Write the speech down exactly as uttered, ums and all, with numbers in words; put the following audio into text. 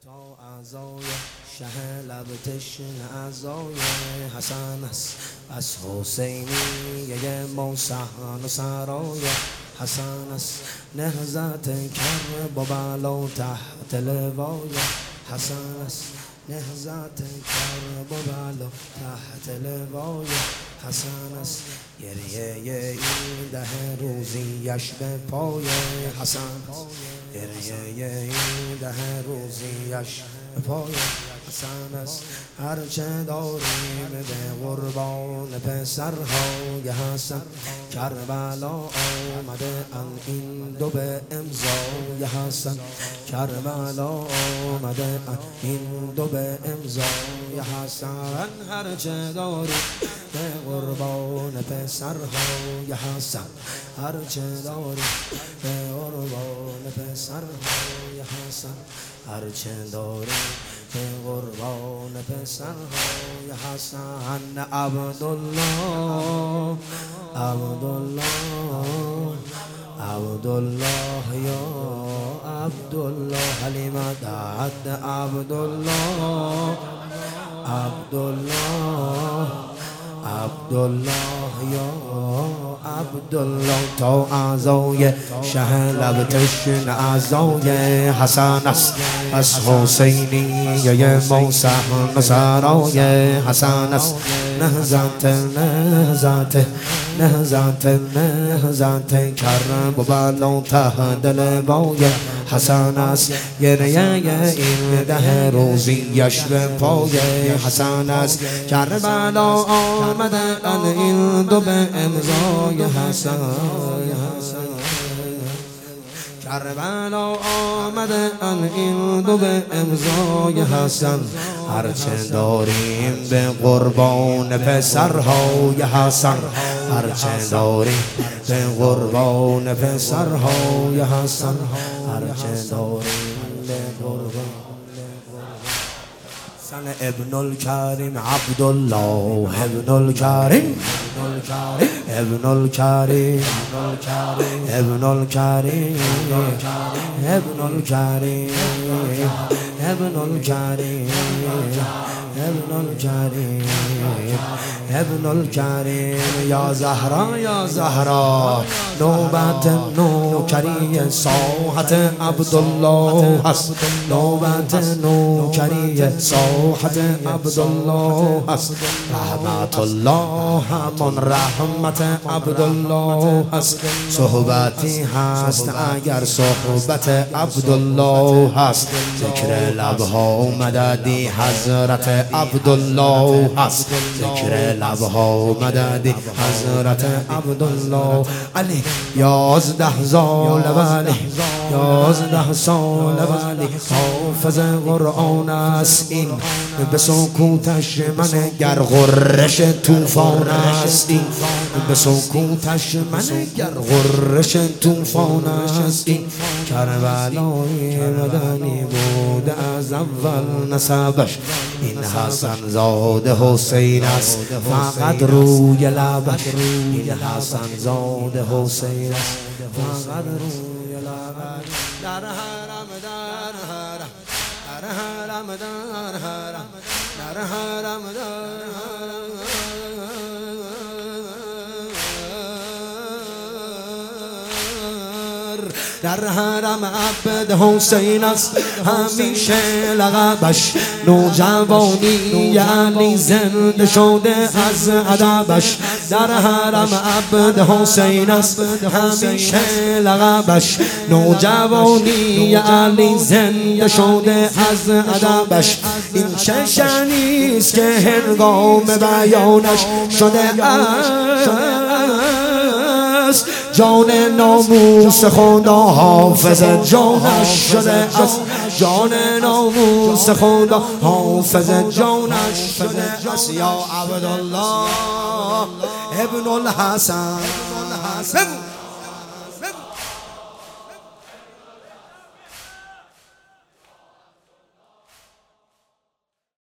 تا اعضای شه لب تشنه اعضای حسن است از حسینی یه موسحن و سرای حسن است نهضت کرب و بلا تحت لوای حسن است نهضت کرب و بلا تحت لوای حسن است گریه این ده روزیش به پای حسن گریه این ده روزیش به پای حسن است هرچه داریم به قربان پسرهای حسن کربلا آمده ان این دو به امضای حسن کربلا آمده ان این دو به امضای حسن هرچه داریم به قربان پسرهای حسن هرچه داریم به قربان پسرهای حسن هرچه داریم به قربان پسرهای حسن عبدالله عبدالله عبدالله یا عبدالله حلیمه دعت عبدالله عبدالله عبدالله یا عبدالله تا اعضای شه لب تشنه اعضای حسن است از حسینی یه موسحن و سرای حسن است نهضت نهضت نهضت نهضت کرب و بلا تحت لوای حسن است گریه این ده روزیش به پای حسن است کربلا آمده ان این دو به امضای حسن کربلا آمده ان این دو به امضای حسن هرچه داریم به قربان پسرهای حسن هرچه داریم به قربان پسرهای حسن هرچه داریم به قربان سن ابن الکریم عبدالله ابن الکریم ابن الکریم ابن الکریم ابن الکریم ابن الکریم ابن الکریم ابن الکریم یا زهرا یا زهرا نوبت نوکری ساحت عبدالله هست نوبت نوکری ساحت عبدالله هست رحمت الله همان رحمت عبدالله هست صحبتی هست اگر صحبت عبدالله هست ذکر لبها مددی حضرت عبدالله هست ذکر لبها مددی حضرت عبدالله علی یازده سال ولی یازده سال ولی حافظ قرآن است این به سکوتش من گر غرش طوفان است این به سکوتش من گر غرش طوفان است این کربلای مدنی بود از اول نسبش این حسن زاده حسین است فقط روی لبش این حسن زاده حسین است فقط روی لبش در حرم در حرم در حرم در حرم در حرم در در حرم عبد حسین است همیشه لقبش نوجوانی علی زنده شده از ادبش در حرم عبد حسین است همیشه لقبش نوجوانی علی زنده شده از ادبش این چه شأنیست که هنگام بیانش شده است جان ناموس خدا حافظ جانش شده است جان ناموس خدا حافظ جانش شده است یا عبدالله ابن الحسن